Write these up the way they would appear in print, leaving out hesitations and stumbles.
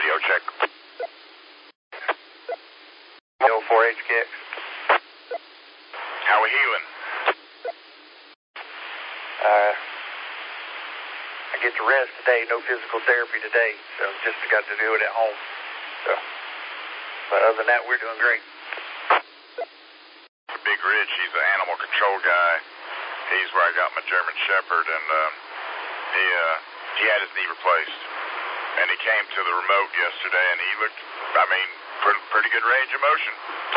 Radio check. K04HKX. How we healing? I get to rest today, no physical therapy today, so just got to do it at home. So, but other than that, we're doing great. Big Rich, he's an animal control guy. He's where I got my German Shepherd, and he had his knee replaced. And he came to the remote yesterday, and he looked, pretty good range of motion.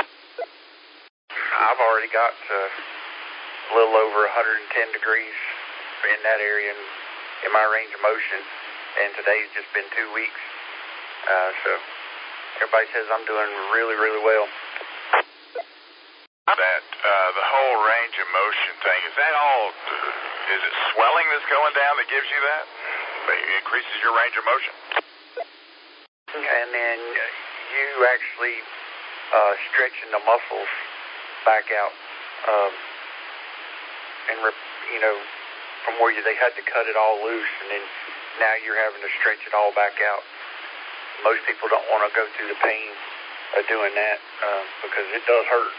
I've already got a little over 110 degrees in that area in my range of motion, and today's just been 2 weeks. So everybody says I'm doing really, really well. That the whole range of motion thing, is that all, is it swelling that's going down that gives you that? It increases your range of motion? And then you actually stretching the muscles back out, from where they had to cut it all loose, and then now you're having to stretch it all back out. Most people don't want to go through the pain of doing that because it does hurt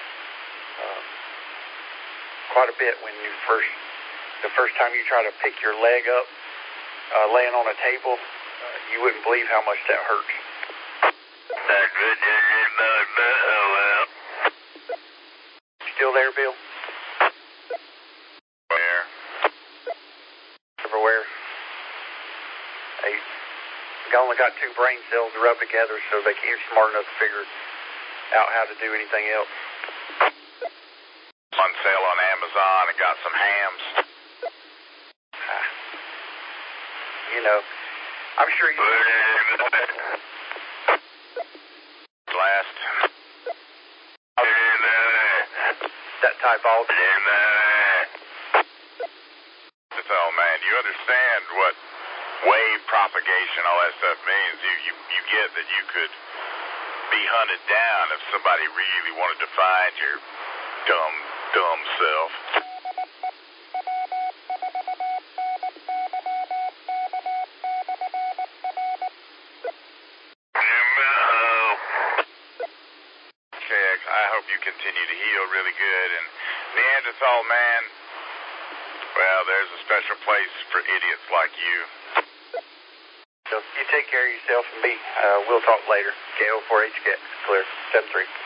quite a bit when the first time you try to pick your leg up, laying on a table, you wouldn't believe how much that hurts. Still there, Bill? Where? Everywhere. They only got 2 brain cells to rub together, so they can't be smart enough to figure out how to do anything else. On sale on Amazon and got some hams. I'm sure you... Last. That type all... Oh, man, you understand what wave propagation, all that stuff means. You get that you could be hunted down if somebody really wanted to find your dumb self. KX, I hope you continue to heal really good. And Neanderthal man, well, there's a special place for idiots like you. So you take care of yourself and me. We'll talk later. K04HKX, clear. 7-3.